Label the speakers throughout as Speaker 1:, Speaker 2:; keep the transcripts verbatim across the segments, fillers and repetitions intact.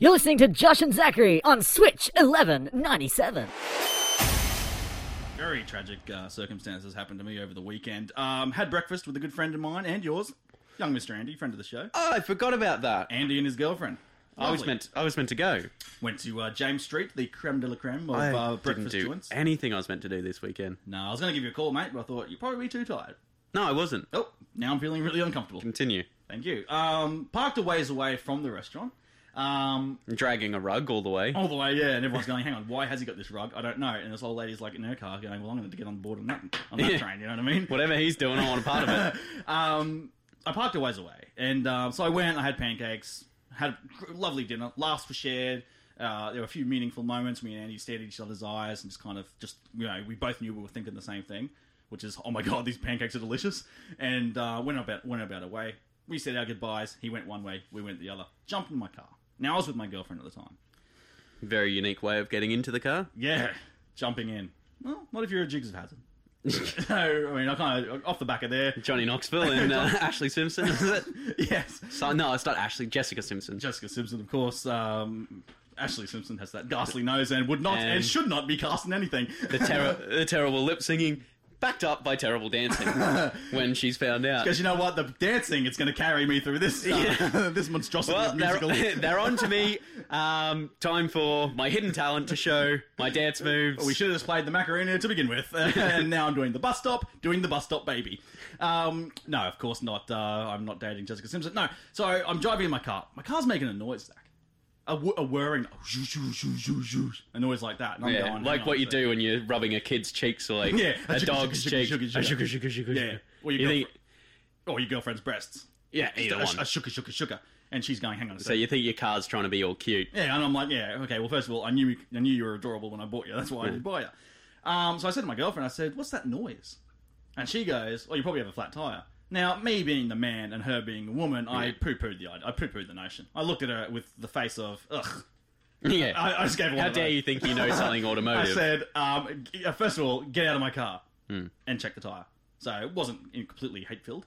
Speaker 1: You're listening to Josh and Zachary on Switch eleven ninety-seven.
Speaker 2: Very tragic uh, circumstances happened to me over the weekend. Um, had breakfast with a good friend of mine and yours, young Mister Andy, friend of the show.
Speaker 3: Oh, I forgot about that.
Speaker 2: Andy and his girlfriend.
Speaker 3: I was meant. I was meant to go.
Speaker 2: Went to uh, James Street, the creme de la creme of
Speaker 3: I
Speaker 2: uh,
Speaker 3: didn't
Speaker 2: breakfast
Speaker 3: do
Speaker 2: joints.
Speaker 3: anything I was meant to do this weekend.
Speaker 2: No, I was going to give you a call, mate, but I thought you'd probably be too tired.
Speaker 3: No, I wasn't.
Speaker 2: Oh, now I'm feeling really uncomfortable.
Speaker 3: Continue.
Speaker 2: Thank you. Um, parked a ways away from the restaurant. Um,
Speaker 3: Dragging a rug all the way.
Speaker 2: all the way, yeah, and everyone's going, hang on, why has he got this rug? I don't know. And this old lady's like in her car going, well, I'm going to get on board on that, on that
Speaker 3: Yeah.
Speaker 2: train, you know what I mean?
Speaker 3: Whatever he's doing, I want a part of it.
Speaker 2: um, I parked a ways away, and um, so I went, I had pancakes, had a lovely dinner, laughs were shared, uh, there were a few meaningful moments, me and Andy stared at each other's eyes, and just kind of, just, you know, we both knew we were thinking the same thing, which is, oh my god, these pancakes are delicious, and uh, went about went about our way. We said our goodbyes, he went one way, we went the other, jumped in my car. Now, I was with my girlfriend at the time.
Speaker 3: Very unique way of getting into the car.
Speaker 2: Yeah, jumping in. Well, not if you're a Jigs of Hazard. So, I mean, I kind of, off the back of there.
Speaker 3: Johnny Knoxville and uh, Ashley Simpson, is it?
Speaker 2: Yes.
Speaker 3: So, no, it's not Ashley. Jessica Simpson.
Speaker 2: Jessica Simpson, of course. Um, Ashley Simpson has that ghastly nose and would not and,
Speaker 3: And
Speaker 2: should not be cast in anything.
Speaker 3: The, ter- the terrible lip singing, backed up by terrible dancing when she's found out.
Speaker 2: Because you know what? The dancing, it's going to carry me through this uh,
Speaker 3: Yeah.
Speaker 2: this monstrosity
Speaker 3: Well,
Speaker 2: of musical.
Speaker 3: they're, they're on to me. Um, time for my hidden talent to show, my dance moves.
Speaker 2: We should have just played the Macarena to begin with. And now I'm doing the bus stop, doing the bus stop baby. Um, no, of course not. Uh, I'm not dating Jessica Simpson. No. So I'm driving in my car. My car's making a noise, Zach. A, wh- a whirring, oh, shoo, shoo, shoo, shoo, shoo, a noise like that. And I'm
Speaker 3: Yeah,
Speaker 2: going,
Speaker 3: like
Speaker 2: hang
Speaker 3: what
Speaker 2: on
Speaker 3: you
Speaker 2: a
Speaker 3: do when you're rubbing a kid's cheeks or like
Speaker 2: Yeah,
Speaker 3: a
Speaker 2: a
Speaker 3: dog's
Speaker 2: sugar,
Speaker 3: cheek.
Speaker 2: sugar, sugar,
Speaker 3: A
Speaker 2: sugar.
Speaker 3: sugar, sugar, sugar,
Speaker 2: Yeah,
Speaker 3: sugar.
Speaker 2: or your
Speaker 3: You
Speaker 2: girlfriend,
Speaker 3: think,
Speaker 2: or your girlfriend's breasts.
Speaker 3: yeah, either
Speaker 2: a,
Speaker 3: one.
Speaker 2: A sugar, sugar, sugar, and she's going, hang on a
Speaker 3: So
Speaker 2: second.
Speaker 3: you think your car's trying to be all cute?
Speaker 2: Yeah, and I'm like, yeah, okay. Well, first of all, I knew I knew you were adorable when I bought you. That's why I did buy you. Um, so I said to my girlfriend, I said, "What's that noise?" And she goes, "Oh, you probably have a flat tire." Now, me being the man and her being the woman, I
Speaker 3: Yeah.
Speaker 2: poo-pooed the idea. I poo-pooed the notion. I looked at her with the face of, ugh.
Speaker 3: Yeah.
Speaker 2: I, I just gave her one
Speaker 3: How
Speaker 2: of
Speaker 3: dare
Speaker 2: those.
Speaker 3: you think you know something
Speaker 2: I
Speaker 3: automotive?
Speaker 2: said, um, g- uh, first of all, get out of my car
Speaker 3: Hmm.
Speaker 2: and check the tyre. So it wasn't in- completely hate-filled.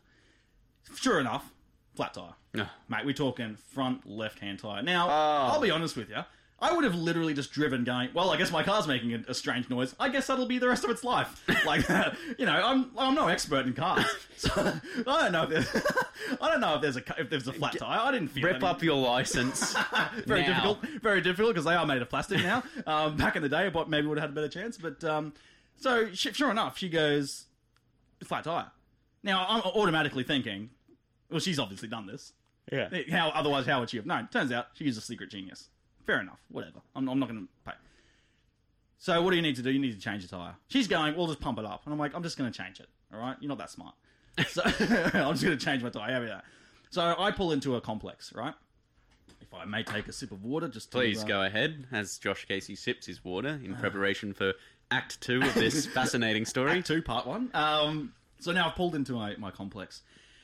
Speaker 2: Sure enough, flat tyre.
Speaker 3: Ugh.
Speaker 2: Mate, we're talking front left-hand tyre. Now,
Speaker 3: Oh.
Speaker 2: I'll be honest with you. I would have literally just driven going, well, I guess my car's making a, a strange noise. I guess that'll be the rest of its life. Like, you know, I'm I'm no expert in cars. So I don't know if there's, I don't know if there's a, if there's a flat tyre. I didn't feel
Speaker 3: Rip
Speaker 2: any-
Speaker 3: up your license.
Speaker 2: very
Speaker 3: now.
Speaker 2: difficult, very difficult because they are made of plastic now. Um, back in the day, I maybe would have had a better chance. But um, so she, sure enough, she goes flat tire. Now I'm automatically thinking, well, she's obviously done this.
Speaker 3: Yeah.
Speaker 2: How otherwise, how would she have known? Turns out she's a secret genius. Fair enough. Whatever. I'm, I'm not going to pay. So what do you need to do? You need to change the tire. She's going, well, just pump it up. And I'm like, I'm just going to change it. All right? You're not that smart. So I'm just going to change my tire. How about that? So I pull into a complex, right? If I may take a sip of water, just to,
Speaker 3: Please
Speaker 2: uh,
Speaker 3: go ahead as Josh Casey sips his water in preparation for Act Two of this fascinating story.
Speaker 2: Act two, part one. Um, so now I've pulled into my, my complex.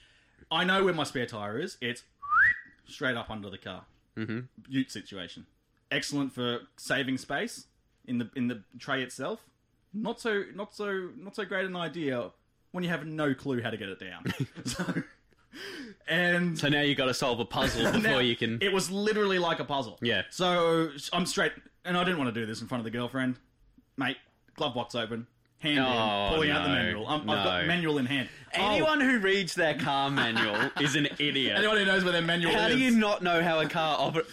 Speaker 2: I know where my spare tire is. It's straight up under the car.
Speaker 3: Mm-hmm.
Speaker 2: Ute situation. Excellent for saving space in the in the tray itself. Not so not so not so great an idea when you have no clue how to get it down. so, and
Speaker 3: So now you've got to solve a puzzle before
Speaker 2: now,
Speaker 3: you can.
Speaker 2: It was literally like a puzzle.
Speaker 3: Yeah.
Speaker 2: So I'm straight, and I didn't want to do this in front of the girlfriend, mate. Glove box open, hand
Speaker 3: Oh,
Speaker 2: in, pulling out the
Speaker 3: no.
Speaker 2: manual. I'm, I've
Speaker 3: No.
Speaker 2: got manual in hand.
Speaker 3: Anyone who reads their car manual is an
Speaker 2: Oh,
Speaker 3: idiot.
Speaker 2: anyone who knows where their manual
Speaker 3: How
Speaker 2: is.
Speaker 3: do you not know how a car operates?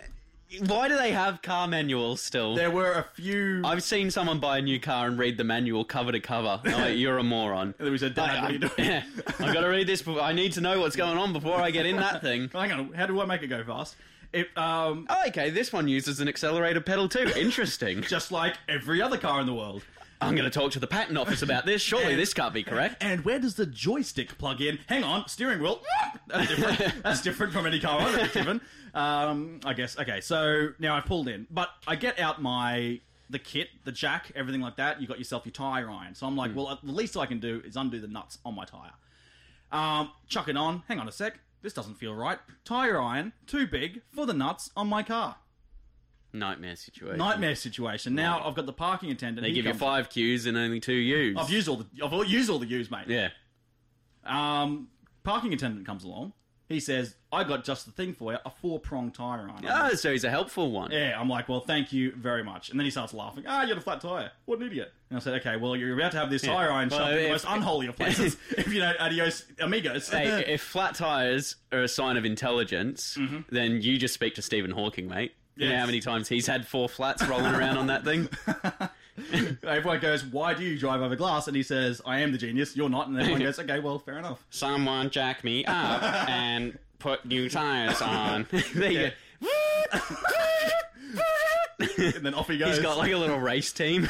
Speaker 3: Why do they have car manuals still?
Speaker 2: There were a few.
Speaker 3: I've seen someone buy a new car and read the manual cover to cover. I'm like, you're a moron.
Speaker 2: There was a dad.
Speaker 3: I,
Speaker 2: What are you doing?
Speaker 3: yeah, I've got to read this. Before, I need to know what's going on before I get in that thing.
Speaker 2: Hang on. How do I make it go fast? It um
Speaker 3: Oh, okay, this one uses an accelerator pedal too. Interesting.
Speaker 2: just like every other car in the world.
Speaker 3: I'm going to talk to the patent office about this. Surely
Speaker 2: And-
Speaker 3: this can't be correct.
Speaker 2: And where does the joystick plug in? Hang on, steering wheel. That's different. That's different from any car I've ever driven. Um, I guess. Okay, so now I've pulled in, but I get out my the kit, the jack, everything like that. You got yourself your tyre iron. So I'm like, well, the least I can do is undo the nuts on my tyre. Um, chuck it on. Hang on a sec. This doesn't feel right. Tyre iron too big for the nuts on my car.
Speaker 3: Nightmare situation.
Speaker 2: Nightmare situation. Now I've got the parking attendant.
Speaker 3: They
Speaker 2: He
Speaker 3: give you
Speaker 2: comes-
Speaker 3: five Qs and only two Us.
Speaker 2: I've used all the. I've used all the U's, mate.
Speaker 3: Yeah.
Speaker 2: Um, parking attendant comes along. He says, I got just the thing for you, a four-prong tyre iron.
Speaker 3: Oh, so he's a helpful one.
Speaker 2: Yeah, I'm like, well, thank you very much. And then he starts laughing. Ah, you got a flat tyre. What an idiot. And I said, okay, well, you're about to have this tyre iron
Speaker 3: Well,
Speaker 2: shop in the
Speaker 3: if-
Speaker 2: most unholy of places. If you know, adios, amigos.
Speaker 3: Hey, if flat tires are a sign of intelligence, then you just speak to Stephen Hawking, mate. You know
Speaker 2: Yes.
Speaker 3: how many times he's had four flats rolling around on that thing?
Speaker 2: Everyone goes, why do you drive over glass? And he says, I am the genius, you're not. And everyone goes, okay, well, fair enough.
Speaker 3: Someone jack me up and put new tires on. There you
Speaker 2: Yeah.
Speaker 3: go.
Speaker 2: And then off he goes.
Speaker 3: He's got like a little race team.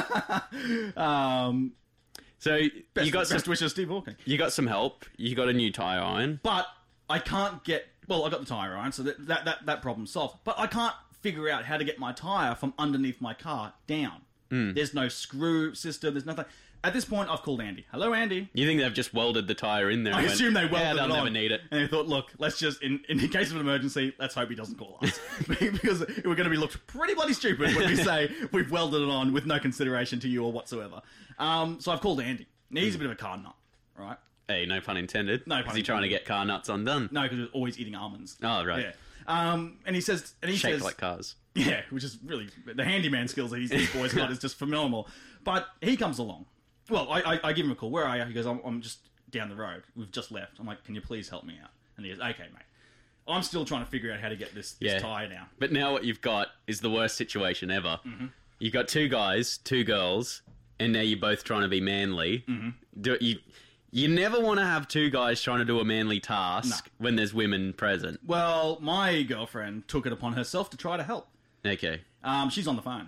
Speaker 2: um,
Speaker 3: So
Speaker 2: best,
Speaker 3: you got some,
Speaker 2: best wishes, Steve Hawking.
Speaker 3: you got some help. You got a new tire iron.
Speaker 2: But I can't get... Well, I got the tyre iron, so that, that, that, that problem's solved. But I can't figure out how to get my tyre from underneath my car down.
Speaker 3: Hmm.
Speaker 2: There's no screw system, there's nothing. At this point, I've called Andy. Hello, Andy.
Speaker 3: You think they've just welded the tire in there?
Speaker 2: I
Speaker 3: and went,
Speaker 2: assume they welded
Speaker 3: yeah, they'll
Speaker 2: it
Speaker 3: never
Speaker 2: on.
Speaker 3: need it.
Speaker 2: And they thought, look, let's just, in, in the case of an emergency, let's hope he doesn't call us. Because we're going to be looked pretty bloody stupid when we say we've welded it on with no consideration to you or whatsoever. Um, so I've called Andy. Now, he's a bit of a car nut, right?
Speaker 3: Hey, no pun intended.
Speaker 2: No pun
Speaker 3: Is he trying to
Speaker 2: intended.
Speaker 3: get car nuts undone?
Speaker 2: No, because he was always eating almonds.
Speaker 3: Oh, right.
Speaker 2: Yeah. Um, and he says... And he
Speaker 3: Shaped
Speaker 2: says,
Speaker 3: like cars.
Speaker 2: Yeah, which is really... The handyman skills that he's, these boys got is just phenomenal. But he comes along. Well, I, I, I give him a call. Where are you? He goes, I'm, I'm just down the road. We've just left. I'm like, can you please help me out? And he goes, okay, mate. I'm still trying to figure out how to get this, this
Speaker 3: Yeah.
Speaker 2: tyre down.
Speaker 3: But now what you've got is the worst situation ever.
Speaker 2: Mm-hmm.
Speaker 3: You've got two guys, two girls, and now you're both trying to be manly.
Speaker 2: Mm-hmm.
Speaker 3: Do you? You never want to have two guys trying to do a manly task when there's women present.
Speaker 2: Well, my girlfriend took it upon herself to try to help.
Speaker 3: Okay.
Speaker 2: Um, she's on the phone.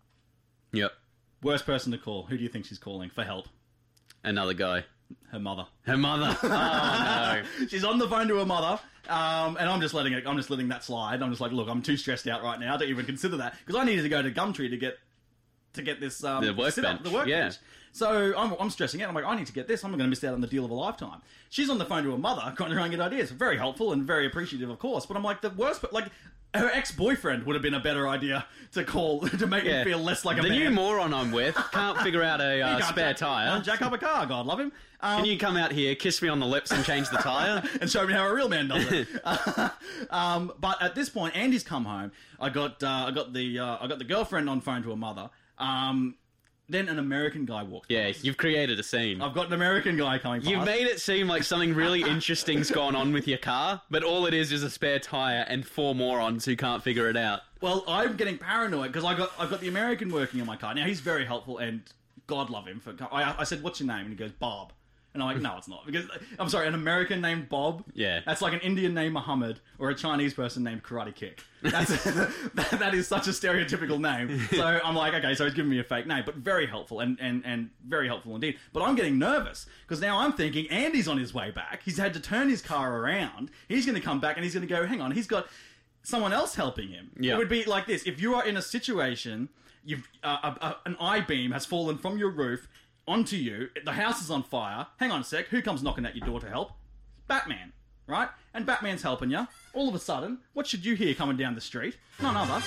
Speaker 3: Yep.
Speaker 2: Worst person to call. Who do you think she's calling for help?
Speaker 3: Another guy.
Speaker 2: Her mother.
Speaker 3: Her mother. Oh no.
Speaker 2: She's on the phone to her mother, um, and I'm just letting it. I'm just letting that slide. I'm just like, look, I'm too stressed out right now to even consider that because I needed to go to Gumtree to get to get this um,
Speaker 3: The
Speaker 2: sit up,
Speaker 3: workbench,
Speaker 2: the workbench.
Speaker 3: yeah.
Speaker 2: So I'm, I'm stressing out. I'm like, I need to get this. I'm going to miss out on the deal of a lifetime. She's on the phone to her mother, trying to try and get ideas. Very helpful and very appreciative, of course. But I'm like, the worst. But like, her ex-boyfriend would have been a better idea to call to make
Speaker 3: Yeah.
Speaker 2: him feel less like a
Speaker 3: The
Speaker 2: man.
Speaker 3: new moron I'm with can't figure out a
Speaker 2: He
Speaker 3: uh,
Speaker 2: can't
Speaker 3: spare
Speaker 2: jack-
Speaker 3: tire.
Speaker 2: can't jack up a car. God love him. Um,
Speaker 3: Can you come out here, kiss me on the lips, and change the tire?
Speaker 2: and show me how a real man does it. um, but at this point, Andy's come home. I got uh, I got the uh, I got the girlfriend on phone to her mother. Um, then an American guy walks.
Speaker 3: Yeah,
Speaker 2: past.
Speaker 3: you've created a scene.
Speaker 2: I've got an American guy coming.
Speaker 3: You've
Speaker 2: past.
Speaker 3: made it seem like something really interesting's gone on with your car, but all it is is a spare tire and four morons who can't figure it out.
Speaker 2: Well, I'm getting paranoid because I got I've got the American working on my car. Now he's very helpful and God love him for. I, I said, "What's your name?" And he goes, "Bob." And I'm like, no, it's not. Because, I'm sorry, an American named Bob?
Speaker 3: Yeah.
Speaker 2: That's like an Indian named Muhammad or a Chinese person named Karate Kick. That's, that, that is such a stereotypical name. So I'm like, okay, so he's giving me a fake name. But very helpful and, and, and very helpful indeed. But I'm getting nervous because now I'm thinking Andy's on his way back. He's had to turn his car around. He's going to come back and he's going to go, hang on, he's got someone else helping him.
Speaker 3: Yeah.
Speaker 2: It would be like this. If you are in a situation, you've uh, a, a, an I-beam has fallen from your roof onto you, the house is on fire. Hang on a sec, who comes knocking at your door to help? Batman, right? And Batman's helping you. All of a sudden, what should you hear coming down the street? None other.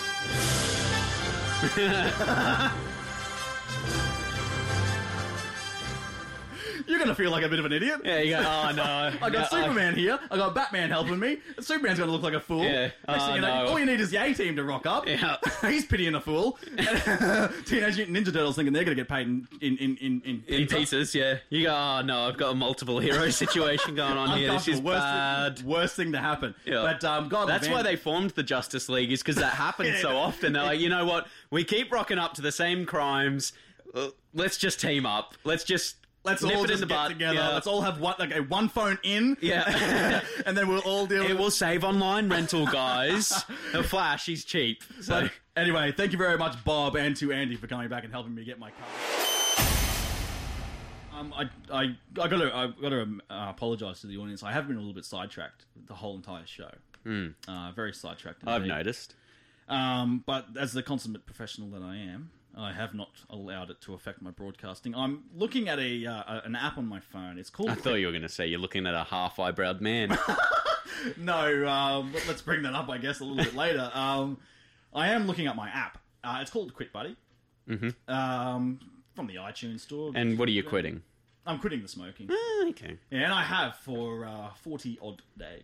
Speaker 2: You're gonna feel like a bit of an idiot.
Speaker 3: Yeah, you go, oh no.
Speaker 2: I got
Speaker 3: no,
Speaker 2: Superman here. I got Batman helping me. Superman's gonna look like a fool.
Speaker 3: Yeah.
Speaker 2: Next thing
Speaker 3: Oh,
Speaker 2: you know,
Speaker 3: no.
Speaker 2: all you need is the A-Team to rock up.
Speaker 3: Yeah.
Speaker 2: He's pitying a fool. Teenage Mutant Ninja Turtles thinking they're gonna get paid in in in in, in,
Speaker 3: In pieces, yeah. You go, oh no, I've got a multiple hero situation going on here. This is
Speaker 2: Uncomfortable. worst,
Speaker 3: bad.
Speaker 2: Thing, worst thing to happen.
Speaker 3: Yeah.
Speaker 2: But um, God,
Speaker 3: That's
Speaker 2: man,
Speaker 3: why they formed the Justice League, is because that happens
Speaker 2: Yeah.
Speaker 3: so often. They're like, you know what? We keep rocking up to the same crimes. Uh, Let's just team up. Let's just
Speaker 2: Let's
Speaker 3: nip
Speaker 2: all
Speaker 3: it
Speaker 2: just
Speaker 3: in the
Speaker 2: get
Speaker 3: butt.
Speaker 2: together.
Speaker 3: Yeah.
Speaker 2: Let's all have one, like, a one phone in.
Speaker 3: Yeah.
Speaker 2: and then we'll all deal
Speaker 3: It
Speaker 2: with
Speaker 3: will save online rental, guys. The Flash, he's cheap. So
Speaker 2: But anyway, thank you very much, Bob, and to Andy for coming back and helping me get my car. Um, I, I, I got to, I got to uh, apologise to the audience. I have been a little bit sidetracked the whole entire show. Mm. Uh, very sidetracked.
Speaker 3: I've
Speaker 2: indeed.
Speaker 3: noticed.
Speaker 2: Um, but as the consummate professional that I am, I have not allowed it to affect my broadcasting. I'm looking at a uh, an app on my phone. It's called.
Speaker 3: I thought you were going to say you're looking at a half eyebrowed man.
Speaker 2: No, um, but let's bring that up, I guess, a little bit later. Um, I am looking at my app. Uh, it's called Quit Buddy. Mm-hmm. Um, from the iTunes store.
Speaker 3: And what are you quitting?
Speaker 2: I'm quitting the smoking.
Speaker 3: Ah, okay.
Speaker 2: Yeah, and I have for uh, forty odd days.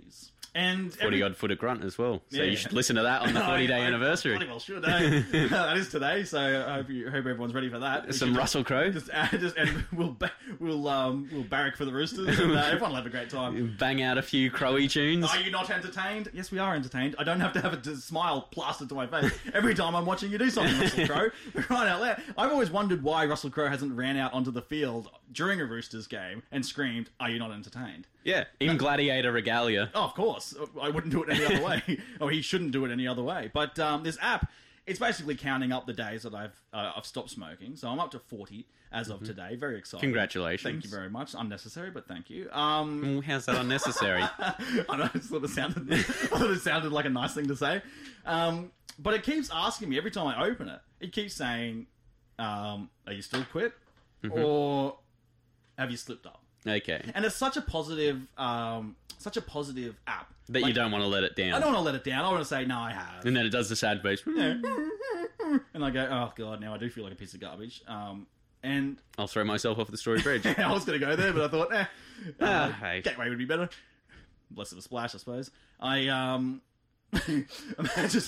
Speaker 2: And
Speaker 3: forty odd foot of grunt as well. So you should listen to that on the forty day anniversary.
Speaker 2: Bloody well should, eh? That is today, so I hope, you, hope everyone's ready for that. We
Speaker 3: Some Russell Crowe.
Speaker 2: Just, uh, just, and we'll ba- we'll um, we'll barrack for the Roosters, and uh, everyone will have a great time.
Speaker 3: Bang out a few Crowy tunes.
Speaker 2: Are you not entertained? Yes, we are entertained. I don't have to have a d- smile plastered to my face every time I'm watching you do something, Russell Crowe. Right out loud. I've always wondered why Russell Crowe hasn't ran out onto the field during a Roosters game and screamed, "Are you not entertained?"
Speaker 3: Yeah, in Gladiator regalia.
Speaker 2: Oh, of course. I wouldn't do it any other way. Or he shouldn't do it any other way. But um, this app, it's basically counting up the days that I've uh, I've stopped smoking. So I'm up to forty as of mm-hmm. today. Very excited.
Speaker 3: Congratulations.
Speaker 2: Thank you very much. Unnecessary, but thank you. Um,
Speaker 3: How's that unnecessary?
Speaker 2: I know, it sort of sounded, I thought it sounded like a nice thing to say. Um, but it keeps asking me every time I open it. It keeps saying, um, are you still quit? Mm-hmm. Or have you slipped up?
Speaker 3: Okay.
Speaker 2: And it's such a positive, um, such a positive app
Speaker 3: that like, you don't want to let it down.
Speaker 2: I don't want to let it down. I want to say no, I have.
Speaker 3: And then it does the sad face.
Speaker 2: Yeah. And I go, oh god, now I do feel like a piece of garbage. Um, and
Speaker 3: I'll throw myself off the Story Bridge.
Speaker 2: I was going to go there, but I thought, eh, uh,
Speaker 3: uh, hey.
Speaker 2: Gateway would be better. Less of a splash, I suppose. I um, imagine,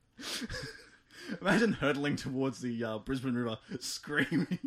Speaker 2: imagine hurtling towards the uh, Brisbane River, screaming.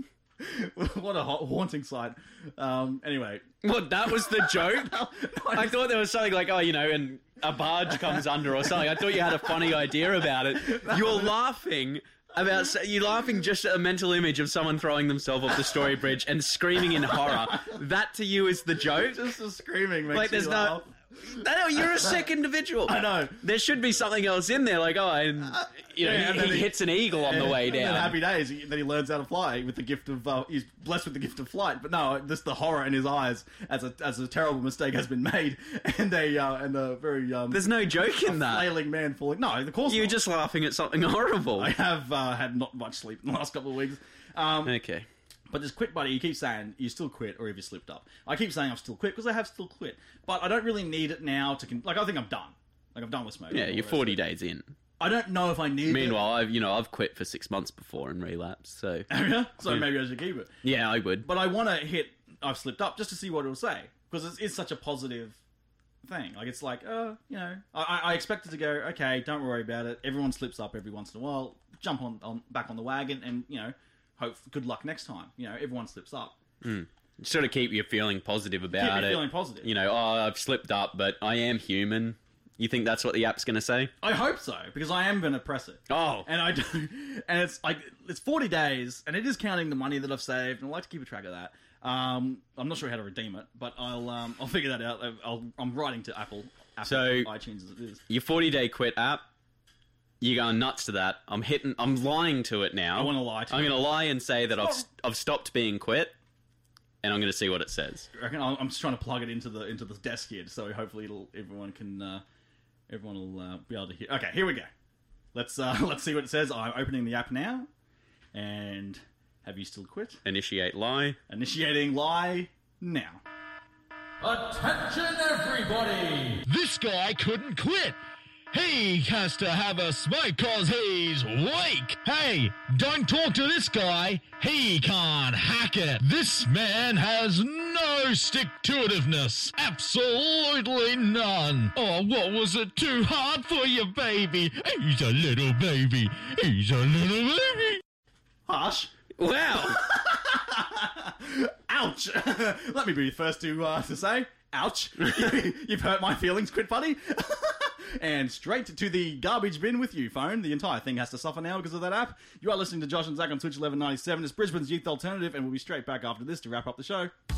Speaker 2: What a ha- haunting sight. Um, anyway.
Speaker 3: What, that was the joke?
Speaker 2: no, no, I,
Speaker 3: I
Speaker 2: just...
Speaker 3: thought there was something like, oh, you know, and a barge comes under or something. I thought you had a funny idea about it. You were laughing about, you're laughing just at a mental image of someone throwing themselves off the Story Bridge and screaming in horror. That to you is the joke?
Speaker 2: Just the screaming makes
Speaker 3: like, there's
Speaker 2: me laugh.
Speaker 3: no... No, you're a sick individual.
Speaker 2: I know.
Speaker 3: There should be something else in there, like, oh, and, you know,
Speaker 2: yeah,
Speaker 3: he,
Speaker 2: and
Speaker 3: he
Speaker 2: he,
Speaker 3: hits an eagle on
Speaker 2: and,
Speaker 3: the way
Speaker 2: and
Speaker 3: down.
Speaker 2: then happy days, he, then he learns how to fly with the gift of, uh, he's blessed with the gift of flight. But no, just the horror in his eyes as a as a terrible mistake has been made, and a uh, and a very um,
Speaker 3: there's no joke in that.
Speaker 2: Flailing man falling. No, of course
Speaker 3: you're
Speaker 2: not.
Speaker 3: just laughing at something horrible.
Speaker 2: I have uh, had not much sleep in the last couple of weeks. Um,
Speaker 3: okay.
Speaker 2: But this quit buddy, you keep saying you still quit or have you slipped up. I keep saying I've still quit because I have still quit. But I don't really need it now to... Con- like, I think I'm done. Like, I'm done with smoking.
Speaker 3: Yeah, you're forty days in.
Speaker 2: I don't know if I need
Speaker 3: Meanwhile,
Speaker 2: it.
Speaker 3: I've, you know, I've quit for six months before and relapsed, so...
Speaker 2: So maybe I should keep it.
Speaker 3: Yeah, I would.
Speaker 2: But I want to hit I've slipped up just to see what it'll say. Because it's, it's such a positive thing. Like, it's like, uh, you know... I, I expect it to go, okay, don't worry about it. Everyone slips up every once in a while. Jump on, on back on the wagon and, you know... Hope good luck next time. You know, everyone slips up.
Speaker 3: Mm. Sort of keep you feeling positive about
Speaker 2: keep
Speaker 3: it.
Speaker 2: feeling positive.
Speaker 3: You know, oh, I've slipped up, but I am human. You think that's what the app's going to say?
Speaker 2: I hope so, because I am going to press it.
Speaker 3: Oh,
Speaker 2: and I do, and it's like it's forty days, and it is counting the money that I've saved, and I like to keep a track of that. Um, I'm not sure how to redeem it, but I'll um, I'll figure that out. I'll, I'm writing to Apple, Apple
Speaker 3: so
Speaker 2: iTunes as it is.
Speaker 3: Your forty day quit app. You're going nuts to that. I'm hitting. I'm lying to it now.
Speaker 2: I want to lie to
Speaker 3: I'm
Speaker 2: you.
Speaker 3: going to lie and say that I've I've stopped being quit, and I'm going to see what it says.
Speaker 2: I reckon I'm just trying to plug it into the into the desk here, so hopefully it'll everyone can uh, everyone will uh, be able to hear. Okay, here we go. Let's uh, let's see what it says. I'm opening the app now, and have you still quit?
Speaker 3: Initiate lie.
Speaker 2: Initiating lie now.
Speaker 4: Attention, everybody!
Speaker 5: This guy couldn't quit. He has to have a smoke cause he's weak. Hey, don't talk to this guy. He can't hack it. This man has no stick-to-itiveness. Absolutely none. Oh, what was it too hard for you, baby? He's a little baby. He's a little baby.
Speaker 2: Harsh.
Speaker 3: Wow.
Speaker 2: Ouch. Let me be the first to uh, to say, ouch. You've hurt my feelings, quit buddy. And straight to the garbage bin with you, phone. The entire thing has to suffer now because of that app. You are listening to Josh and Zach on Switch eleven ninety-seven. It's Brisbane's Youth Alternative, and we'll be straight back after this to wrap up the show.